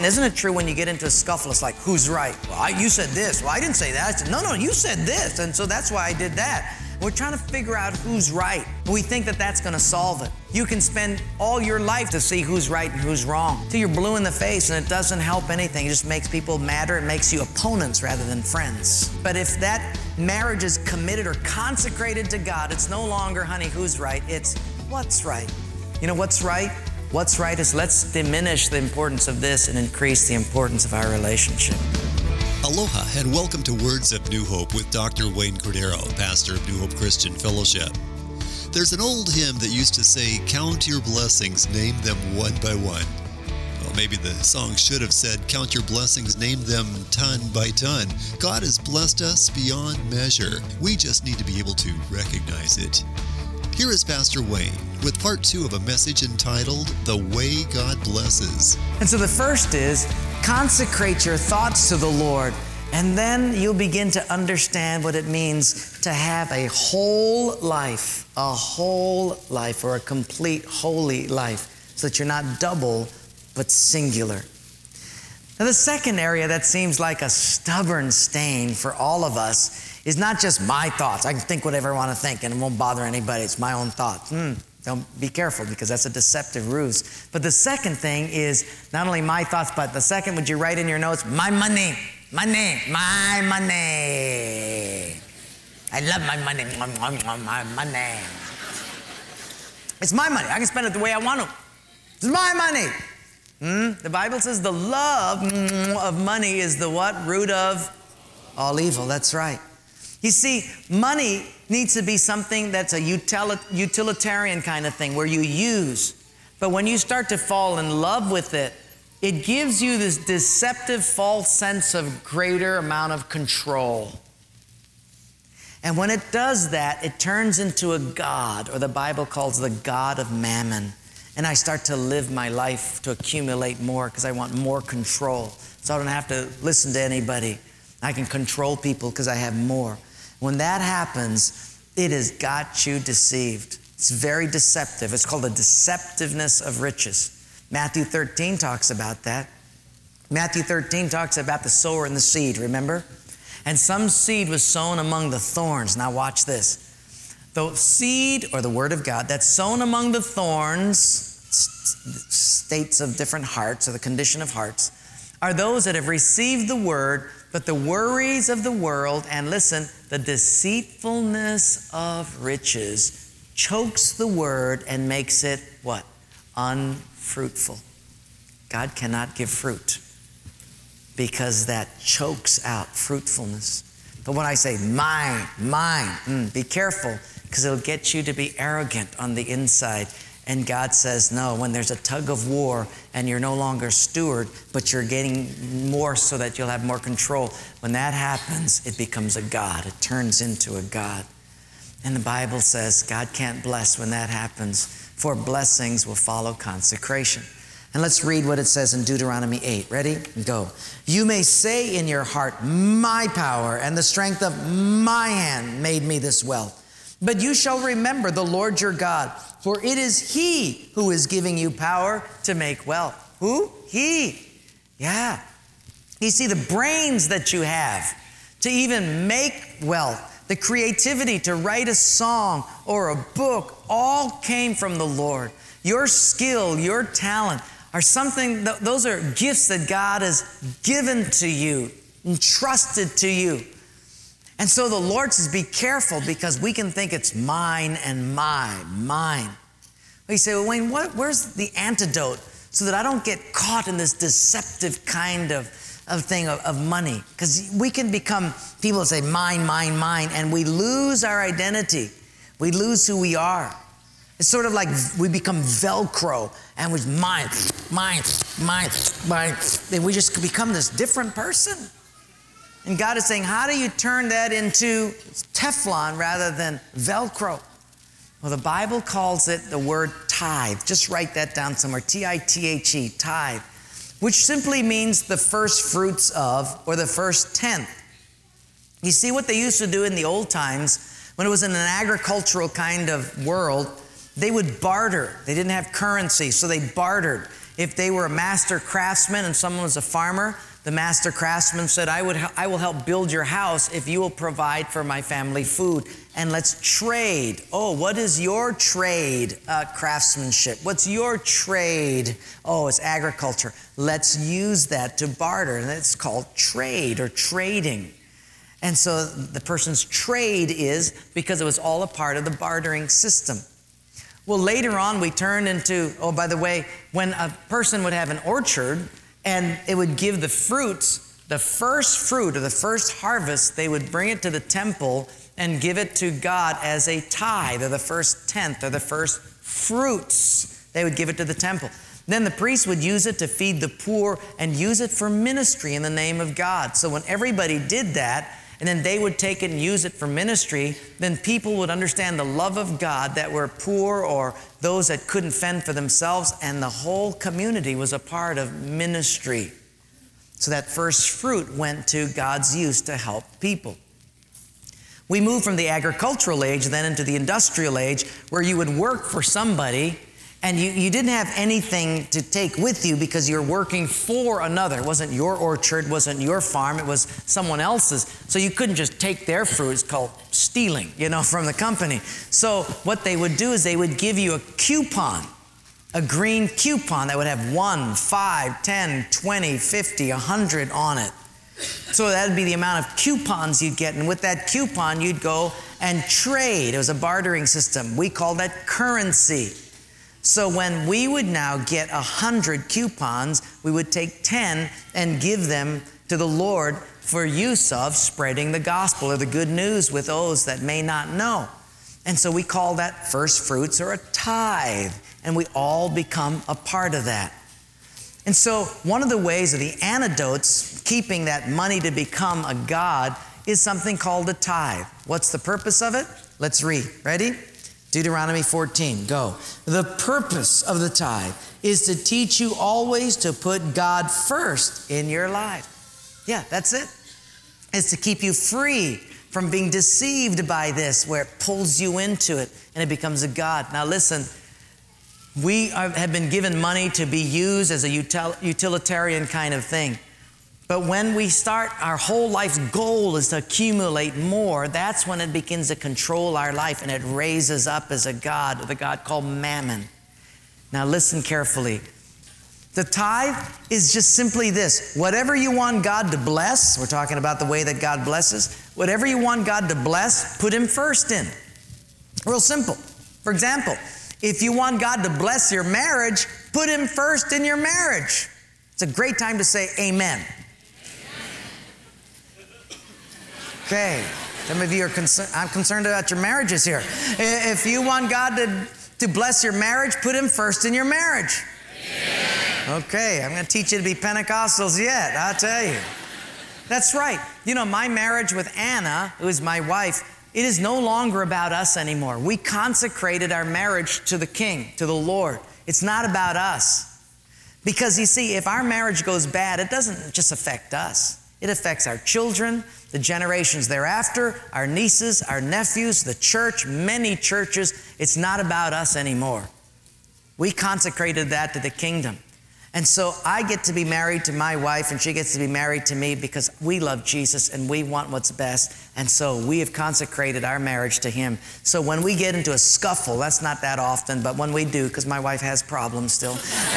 Isn't it true when you get into a scuffle, it's like, who's right? Well, you said this. Well, I didn't say that. I said, no, you said this. And so that's why I did that. We're trying to figure out who's right. We think that that's going to solve it. You can spend all your life to see who's right and who's wrong. Till you're blue in the face and it doesn't help anything. It just makes people madder. It makes you opponents rather than friends. But if that marriage is committed or consecrated to God, it's no longer, honey, who's right? It's what's right. You know what's right? What's right is let's diminish the importance of this and increase the importance of our relationship. Aloha and welcome to Words of New Hope with Dr. Wayne Cordero, pastor of New Hope Christian Fellowship. There's an old hymn that used to say, count your blessings, name them one by one. Well, maybe the song should have said, count your blessings, name them ton by ton. God has blessed us beyond measure. We just need to be able to recognize it. Here is Pastor Wayne with part 2 of a message entitled, The Way God Blesses. And so the first is, consecrate your thoughts to the Lord, and then you'll begin to understand what it means to have a whole life, or a complete holy life, so that you're not double, but singular. Now, the second area that seems like a stubborn stain for all of us is not just my thoughts. I can think whatever I want to think, and it won't bother anybody. It's my own thoughts. Don't be careful, because that's a deceptive ruse. But the second thing is not only my thoughts, but the second, would you write in your notes, my money. I love my money. My money. It's my money. I can spend it the way I want to. It's my money. The Bible says the love of money is the what? Root of all evil. That's right. You see, money needs to be something that's a utilitarian kind of thing where you use. But when you start to fall in love with it, it gives you this deceptive false sense of greater amount of control. And when it does that, it turns into a god, or the Bible calls the god of mammon. And I start to live my life to accumulate more because I want more control. So I don't have to listen to anybody. I can control people because I have more. When that happens, it has got you deceived. It's very deceptive. It's called the deceptiveness of riches. Matthew 13 talks about that. Matthew 13 talks about the sower and the seed, remember? And some seed was sown among the thorns. Now watch this. The seed, or the word of God, that's sown among the thorns, states of different hearts, or the condition of hearts, are those that have received the word, but the worries of the world, and listen, the deceitfulness of riches chokes the word and makes it what? Unfruitful. God cannot give fruit because that chokes out fruitfulness. But when I say mine, be careful, because it'll get you to be arrogant on the inside. And God says, no, when there's a tug of war and you're no longer steward, but you're getting more so that you'll have more control, when that happens, it becomes a god. It turns into a god. And the Bible says God can't bless when that happens, for blessings will follow consecration. And let's read what it says in Deuteronomy 8. Ready? Go. You may say in your heart, my power and the strength of my hand made me this wealth. But you shall remember the Lord your God, for it is He who is giving you power to make wealth. Who? He. Yeah. You see, the brains that you have to even make wealth, the creativity to write a song or a book, all came from the Lord. Your skill, your talent are something, those are gifts that God has given to you, entrusted to you. And so the Lord says, be careful, because we can think it's mine and mine. But you say, well, Wayne, where's the antidote so that I don't get caught in this deceptive kind of thing of money? Because we can become people that say mine, and we lose our identity. We lose who we are. It's sort of like we become Velcro, and we mine. And we just become this different person. And God is saying, how do you turn that into Teflon rather than Velcro? Well, the Bible calls it the word tithe. Just write that down somewhere. T-I-T-H-E, tithe, which simply means the first fruits of, or the first tenth. You see what they used to do in the old times when it was in an agricultural kind of world, they would barter. They didn't have currency, so they bartered. If they were a master craftsman and someone was a farmer, the master craftsman said, I will help build your house if you will provide for my family food. And let's trade. Oh, what is your trade? Craftsmanship. What's your trade? Oh, it's agriculture. Let's use that to barter. And it's called trade or trading. And so the person's trade is because it was all a part of the bartering system. Well, later on we turned into, oh, by the way, when a person would have an orchard, and it would give the fruits, the first fruit or the first harvest, they would bring it to the temple and give it to God as a tithe, or the first tenth, or the first fruits. They would give it to the temple. Then the priest would use it to feed the poor and use it for ministry in the name of God. So when everybody did that, and then they would take it and use it for ministry, then people would understand the love of God that were poor or those that couldn't fend for themselves, and the whole community was a part of ministry. So that first fruit went to God's use to help people. We moved from the agricultural age then into the industrial age, where you would work for somebody and you didn't have anything to take with you because you're working for another. It wasn't your orchard, wasn't your farm, it was someone else's. So you couldn't just take their fruit. It's called stealing, from the company. So what they would do is they would give you a coupon, a green coupon that would have 1, 5, 10, 20, 50, 100 on it. So that would be the amount of coupons you'd get. And with that coupon, you'd go and trade. It was a bartering system. We called that currency. So when we would now get 100 coupons, we would take 10 and give them to the Lord for use of spreading the gospel or the good news with those that may not know. And so we call that first fruits or a tithe, and we all become a part of that. And so one of the ways of the antidotes, keeping that money to become a god, is something called a tithe. What's the purpose of it? Let's read. Ready? Deuteronomy 14, go. The purpose of the tithe is to teach you always to put God first in your life. Yeah, that's it. It's to keep you free from being deceived by this, where it pulls you into it and it becomes a god. Now listen, we have been given money to be used as a utilitarian kind of thing. But when we start, our whole life's goal is to accumulate more. That's when it begins to control our life, and it raises up as a god, the god called Mammon. Now listen carefully. The tithe is just simply this. Whatever you want God to bless, we're talking about the way that God blesses. Whatever you want God to bless, put Him first in. Real simple. For example, if you want God to bless your marriage, put Him first in your marriage. It's a great time to say amen. Okay, some of you are concerned. I'm concerned about your marriages here. If you want God to bless your marriage, put Him first in your marriage. Okay, I'm going to teach you to be Pentecostals yet, I'll tell you. That's right. My marriage with Anna, who is my wife, it is no longer about us anymore. We consecrated our marriage to the King, to the Lord. It's not about us. Because you see, if our marriage goes bad, it doesn't just affect us. It affects our children, the generations thereafter, our nieces, our nephews, the church, many churches. It's not about us anymore. We consecrated that to the kingdom. And so I get to be married to my wife, and she gets to be married to me because we love Jesus and we want what's best. And so we have consecrated our marriage to Him. So when we get into a scuffle, that's not that often, but when we do, because my wife has problems still,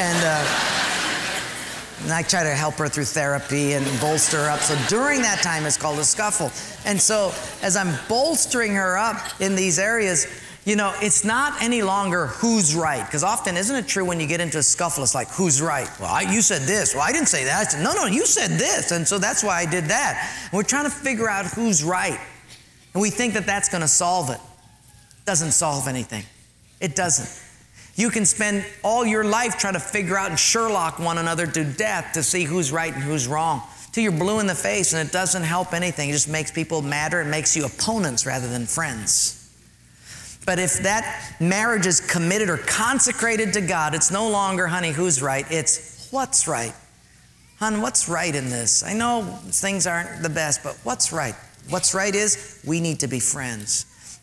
and I try to help her through therapy and bolster her up. So during that time, it's called a scuffle. And so as I'm bolstering her up in these areas, it's not any longer who's right. Because often, isn't it true when you get into a scuffle, it's like, who's right? Well, you said this. Well, I didn't say that. I said, no, you said this. And so that's why I did that. And we're trying to figure out who's right. And we think that that's going to solve it. It doesn't solve anything. It doesn't. You can spend all your life trying to figure out and Sherlock one another to death to see who's right and who's wrong, till you're blue in the face, and it doesn't help anything. It just makes people madder and makes you opponents rather than friends. But if that marriage is committed or consecrated to God, it's no longer, honey, who's right? It's what's right. Hon, what's right in this? I know things aren't the best, but what's right? What's right is we need to be friends.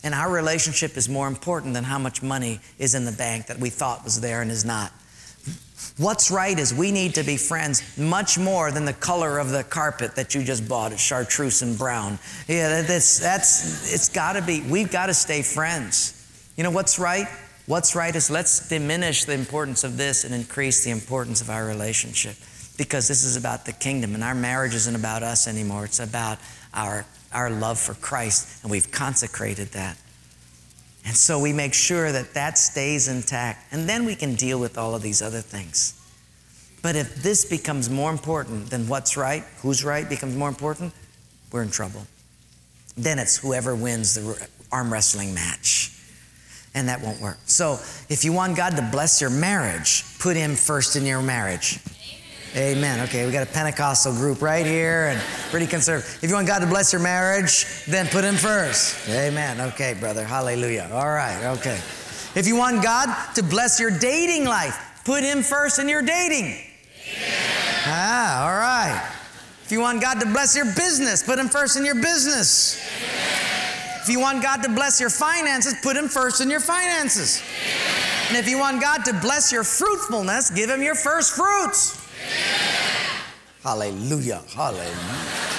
And our relationship is more important than how much money is in the bank that we thought was there and is not. What's right is we need to be friends much more than the color of the carpet that you just bought at Chartreuse and Brown. Yeah, it's got to be, we've got to stay friends. You know what's right? What's right is let's diminish the importance of this and increase the importance of our relationship, because this is about the kingdom, and our marriage isn't about us anymore. It's about our love for Christ, and we've consecrated that. And so we make sure that that stays intact, and then we can deal with all of these other things. But if this becomes more important than what's right, who's right becomes more important, we're in trouble. Then it's whoever wins the arm wrestling match. And that won't work. So if you want God to bless your marriage, put Him first in your marriage. Amen. Okay, we got a Pentecostal group right here and pretty conservative. If you want God to bless your marriage, then put Him first. Amen. Okay, brother. Hallelujah. All right. Okay. If you want God to bless your dating life, put Him first in your dating. All right. If you want God to bless your business, put Him first in your business. If you want God to bless your finances, put Him first in your finances. And if you want God to bless your fruitfulness, give Him your first fruits. Hallelujah. Hallelujah.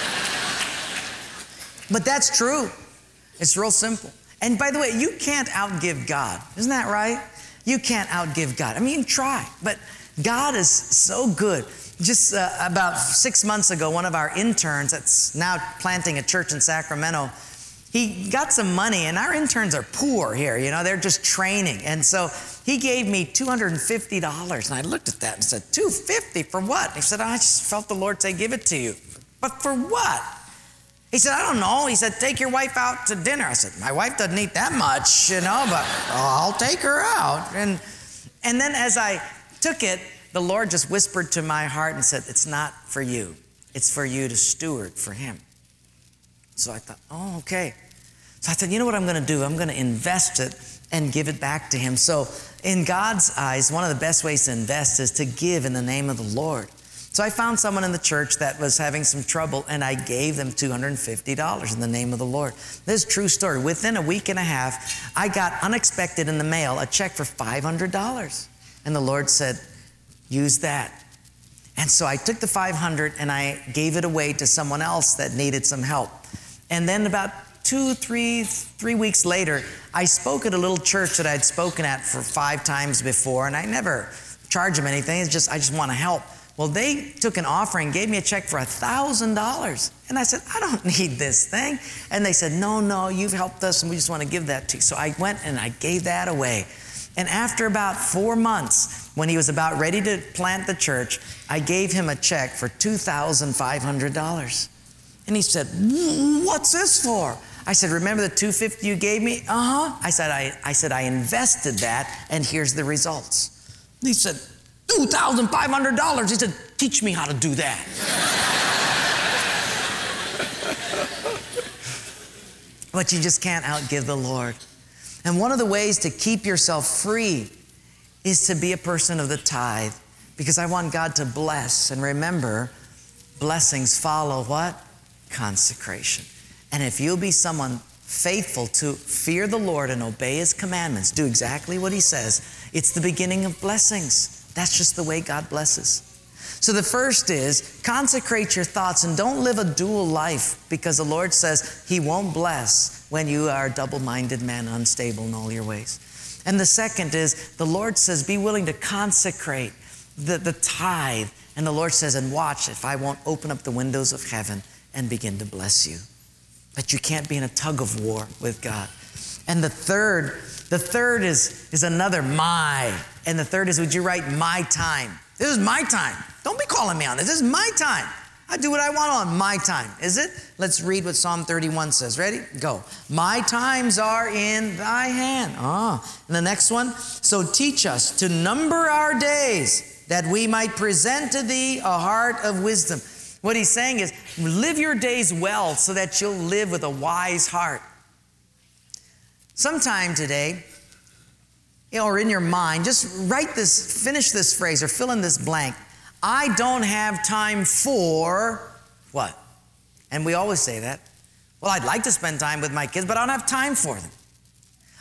But that's true. It's real simple. And by the way, you can't outgive God. Isn't that right? You can't outgive God. I mean, you can try, but God is so good. Just about 6 months ago, one of our interns that's now planting a church in Sacramento, he got some money, and our interns are poor here, you know, they're just training. And so he gave me $250. And I looked at that and said, $250 for what? He said, I just felt the Lord say, give it to you. But for what? He said, I don't know. He said, take your wife out to dinner. I said, my wife doesn't eat that much, you know, but I'll take her out. And then as I took it, the Lord just whispered to my heart and said, it's not for you. It's for you to steward for Him. So I thought, oh, okay. So I said, you know what I'm going to do? I'm going to invest it and give it back to Him. So in God's eyes, one of the best ways to invest is to give in the name of the Lord. So I found someone in the church that was having some trouble, and I gave them $250 in the name of the Lord. This is a true story. Within a week and a half, I got unexpected in the mail a check for $500. And the Lord said, use that. And so I took the $500 and I gave it away to someone else that needed some help. And then about 3 weeks later, I spoke at a little church that I'd spoken at for 5 times before, and I never charge them anything. It's just, I just want to help. Well, they took an offering, gave me a check for $1,000. And I said, I don't need this thing. And they said, no, you've helped us and we just want to give that to you. So I went and I gave that away. And after about 4 months, when he was about ready to plant the church, I gave him a check for $2,500. And he said, what's this for? I said, remember the $250 you gave me? Uh-huh. I said, I invested that, and here's the results. He said, $2,500. He said, teach me how to do that. But you just can't outgive the Lord. And one of the ways to keep yourself free is to be a person of the tithe, because I want God to bless. And remember, blessings follow what? Consecration. And if you'll be someone faithful to fear the Lord and obey His commandments, do exactly what He says, it's the beginning of blessings. That's just the way God blesses. So the first is consecrate your thoughts and don't live a dual life, because the Lord says He won't bless when you are a double-minded man, unstable in all your ways. And the second is the Lord says be willing to consecrate the tithe. And the Lord says, and watch if I won't open up the windows of heaven and begin to bless you. But you can't be in a tug of war with God. And the third is another my. And the third is, would you write my time? This is my time. Don't be calling me on this. This is my time. I do what I want on my time. Is it? Let's read what Psalm 31 says. Ready? Go. My times are in thy hand. And the next one. So teach us to number our days, that we might present to thee a heart of wisdom. What he's saying is, live your days well so that you'll live with a wise heart. Sometime today, or in your mind, just write this, finish this phrase, or fill in this blank. I don't have time for what? And we always say that. Well, I'd like to spend time with my kids, but I don't have time for them.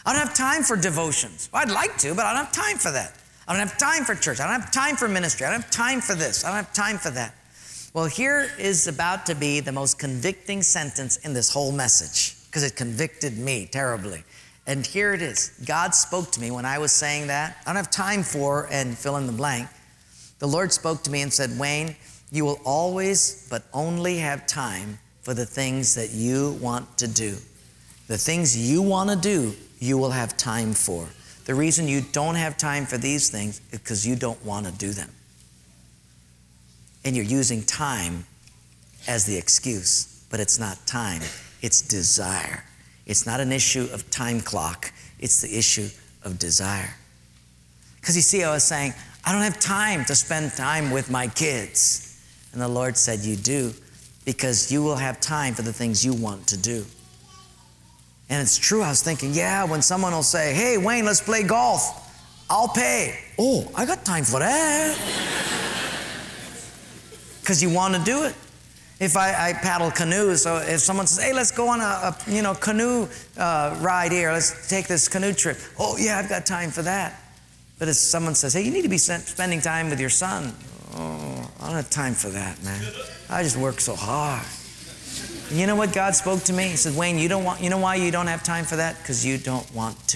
I don't have time for devotions. Well, I'd like to, but I don't have time for that. I don't have time for church. I don't have time for ministry. I don't have time for this. I don't have time for that. Well, here is about to be the most convicting sentence in this whole message, because it convicted me terribly. And here it is. God spoke to me when I was saying that. I don't have time for, and fill in the blank. The Lord spoke to me and said, Wayne, you will always but only have time for the things that you want to do. The things you want to do, you will have time for. The reason you don't have time for these things is because you don't want to do them. And you're using time as the excuse, but it's not time, it's desire. It's not an issue of time clock, it's the issue of desire. Because you see, I was saying, I don't have time to spend time with my kids. And the Lord said, you do, because you will have time for the things you want to do. And it's true, I was thinking, yeah, when someone will say, hey, Wayne, let's play golf, I'll pay. Oh, I got time for that. Because you want to do it. If I paddle canoes, so if someone says, hey, let's go on a canoe ride here, let's take this canoe trip. Oh, yeah, I've got time for that. But if someone says, hey, you need to be spending time with your son. Oh, I don't have time for that, man. I just work so hard. And you know what God spoke to me? He said, Wayne, you know why you don't have time for that? Because you don't want to.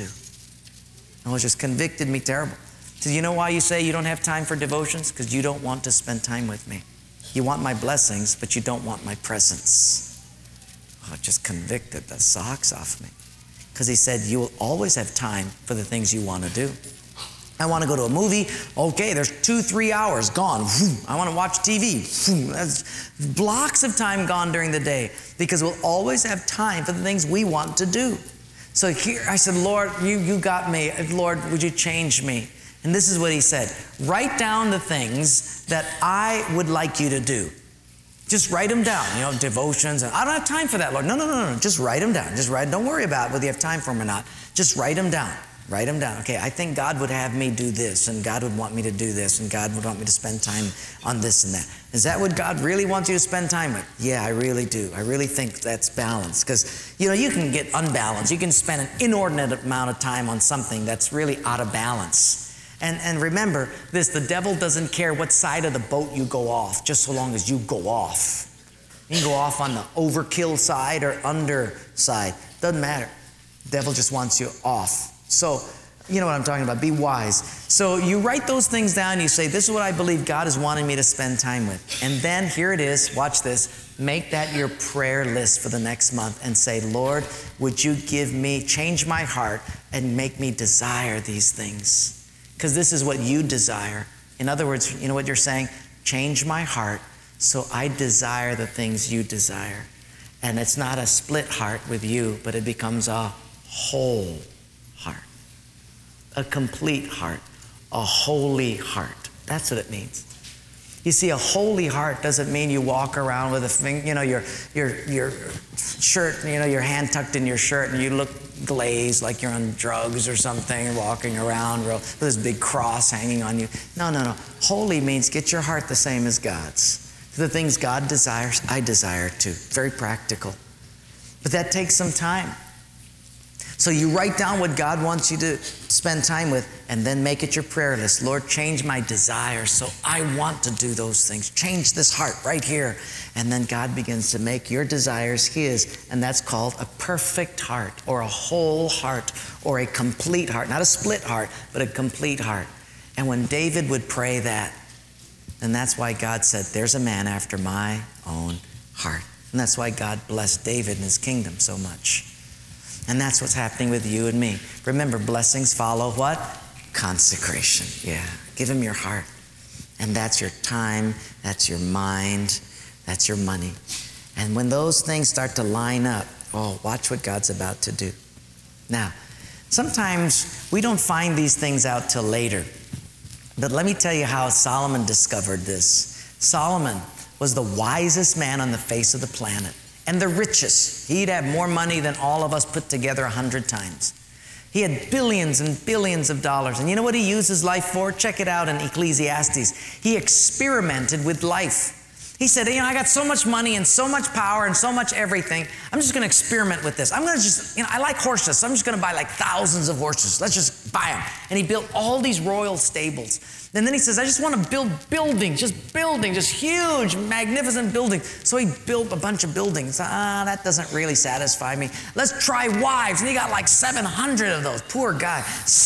And it just convicted me terrible. He said, you know why you say you don't have time for devotions? Because you don't want to spend time with me. You want my blessings, but you don't want my presence. Oh, it just convicted the socks off me. Because he said, you will always have time for the things you want to do. I want to go to a movie. Okay, there's 2-3 hours gone. I want to watch TV. That's blocks of time gone during the day, because we'll always have time for the things we want to do. So here I said, Lord, you got me. Lord, would you change me? And this is what he said. Write down the things that I would like you to do. Just write them down, devotions. I don't have time for that, Lord. No. Just write them down. Don't worry about whether you have time for them or not. Just write them down. Write them down. Okay, I think God would have me do this, and God would want me to do this, and God would want me to spend time on this and that. Is that what God really wants you to spend time with? Yeah, I really do. I really think that's balanced. Because, you can get unbalanced. You can spend an inordinate amount of time on something that's really out of balance. And remember this, the devil doesn't care what side of the boat you go off, just so long as you go off. You can go off on the overkill side or underside. Doesn't matter. The devil just wants you off. So, you know what I'm talking about. Be wise. So you write those things down. You say, this is what I believe God is wanting me to spend time with. And then here it is. Watch this. Make that your prayer list for the next month and say, Lord, would you change my heart and make me desire these things? Because this is what you desire. In other words, you know what you're saying? Change my heart so I desire the things you desire. And it's not a split heart with you, but it becomes a whole heart, a complete heart, a holy heart. That's what it means. You see, a holy heart doesn't mean you walk around with a finger, your shirt, your hand tucked in your shirt, and you look glazed like you're on drugs or something, walking around with this big cross hanging on you. No. Holy means get your heart the same as God's. The things God desires, I desire too. Very practical. But that takes some time. So you write down what God wants you to spend time with, and then make it your prayer list. Lord, change my desires so I want to do those things. Change this heart right here. And then God begins to make your desires his, and that's called a perfect heart, or a whole heart, or a complete heart. Not a split heart, but a complete heart. And when David would pray that, then that's why God said, there's a man after my own heart. And that's why God blessed David and his kingdom so much. And that's what's happening with you and me. Remember, blessings follow what? Consecration. Yeah. Give him your heart. And that's your time, that's your mind, that's your money. And when those things start to line up, watch what God's about to do. Now, sometimes we don't find these things out till later. But let me tell you how Solomon discovered this. Solomon was the wisest man on the face of the planet. And the richest. He'd have more money than all of us put together 100 times. He had billions and billions of dollars. And you know what he used his life for? Check it out in Ecclesiastes. He experimented with life. He said, I got so much money and so much power and so much everything. I'm just going to experiment with this. I'm going to just, I like horses, so I'm just going to buy like thousands of horses. Let's just buy them. And he built all these royal stables. And then he says, I just want to build buildings, just huge, magnificent buildings. So he built a bunch of buildings. That doesn't really satisfy me. Let's try wives. And he got like 700 of those. Poor guy,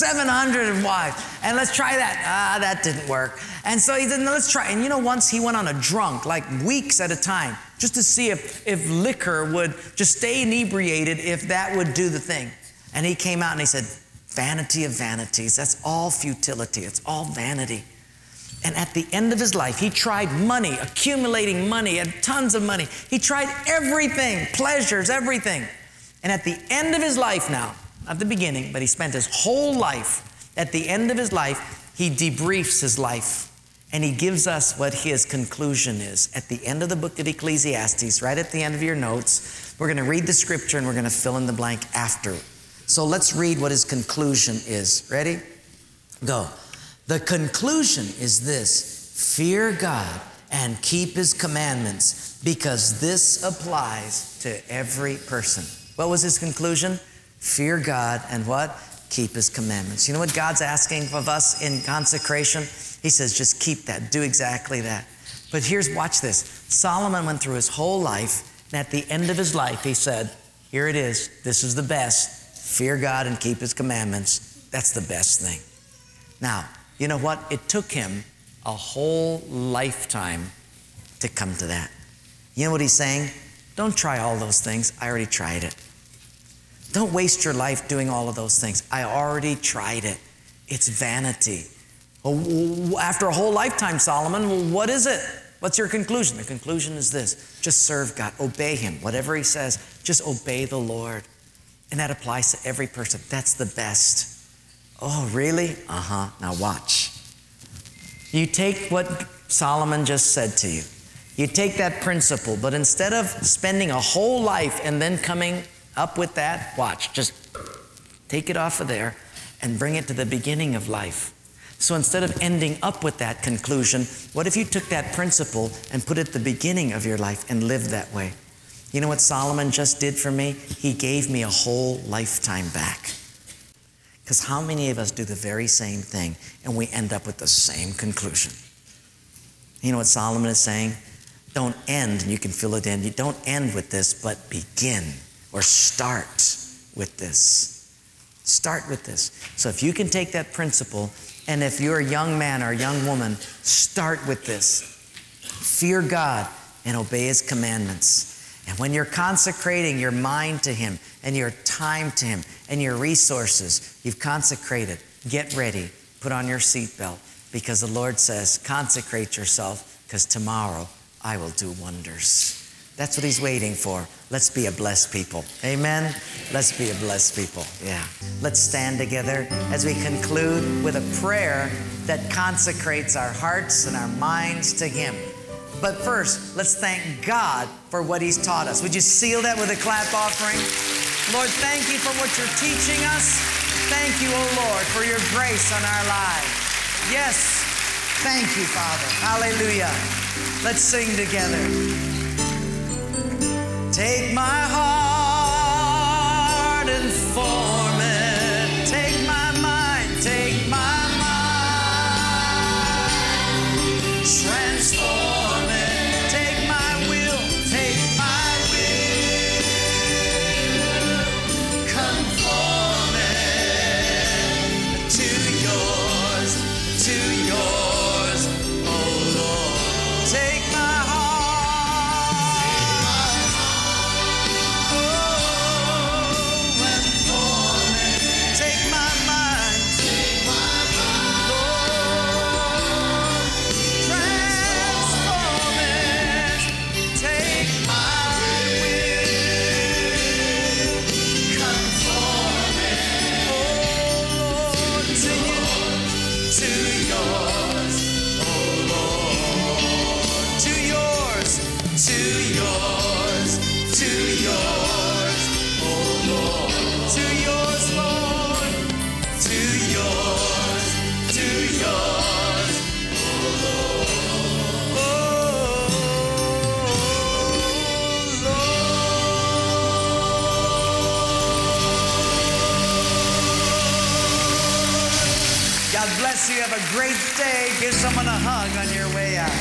700 wives. And let's try that. That didn't work. And so he said, no, let's try. And once he went on a drunk, like weeks at a time, just to see if liquor would just stay inebriated, if that would do the thing. And he came out and he said, vanity of vanities. That's all futility. It's all vanity. And at the end of his life, he tried money, accumulating money, and tons of money. He tried everything, pleasures, everything. And at the end of his life now, not the beginning, but he spent his whole life. At the end of his life, he debriefs his life. And he gives us what his conclusion is. At the end of the book of Ecclesiastes, right at the end of your notes, we're going to read the scripture and we're going to fill in the blank after. So let's read what his conclusion is. Ready? Go. The conclusion is this: fear God and keep his commandments, because this applies to every person. What was his conclusion? Fear God and what? Keep his commandments. You know what God's asking of us in consecration? He says, just keep that. Do exactly that. But watch this. Solomon went through his whole life, and at the end of his life, he said, here it is. This is the best. Fear God and keep his commandments. That's the best thing. Now, you know what? It took him a whole lifetime to come to that. You know what he's saying? Don't try all those things. I already tried it. Don't waste your life doing all of those things. I already tried it. It's vanity. After a whole lifetime, Solomon, what is it? What's your conclusion? The conclusion is this: just serve God, obey him. Whatever he says, just obey the Lord. And that applies to every person. That's the best. Oh, really? Now watch. You take what Solomon just said to you. You take that principle, but instead of spending a whole life and then coming up with that, watch, just take it off of there and bring it to the beginning of life. So instead of ending up with that conclusion, what if you took that principle and put it at the beginning of your life and lived that way? You know what Solomon just did for me? He gave me a whole lifetime back. Because how many of us do the very same thing and we end up with the same conclusion? You know what Solomon is saying? Don't end, and you can fill it in. You don't end with this, but begin or start with this. Start with this. So if you can take that principle, and if you're a young man or a young woman, start with this. Fear God and obey his commandments. And when you're consecrating your mind to him and your time to him and your resources, you've consecrated. Get ready. Put on your seatbelt, because the Lord says, consecrate yourself, because tomorrow I will do wonders. That's what he's waiting for. Let's be a blessed people. Amen? Let's be a blessed people. Yeah. Let's stand together as we conclude with a prayer that consecrates our hearts and our minds to him. But first, let's thank God for what he's taught us. Would you seal that with a clap offering? Lord, thank you for what you're teaching us. Thank you, oh Lord, for your grace on our lives. Yes, thank you, Father. Hallelujah. Let's sing together. Take my heart and form it. Take my mind, take my mind. Transform it. Take my will, take my will. Conform it to yours, oh Lord. Take my heart great day. Give someone a hug on your way out.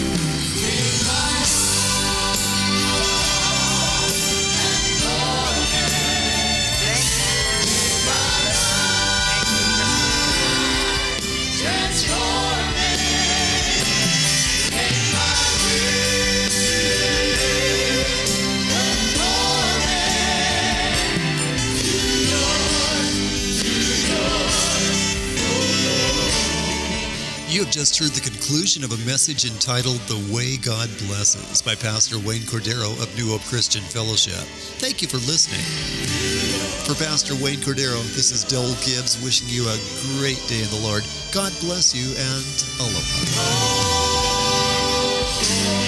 You have just heard the conclusion of a message entitled The Way God Blesses by Pastor Wayne Cordero of New Hope Christian Fellowship. Thank you for listening. For Pastor Wayne Cordero, this is Dole Gibbs wishing you a great day in the Lord. God bless you and aloha.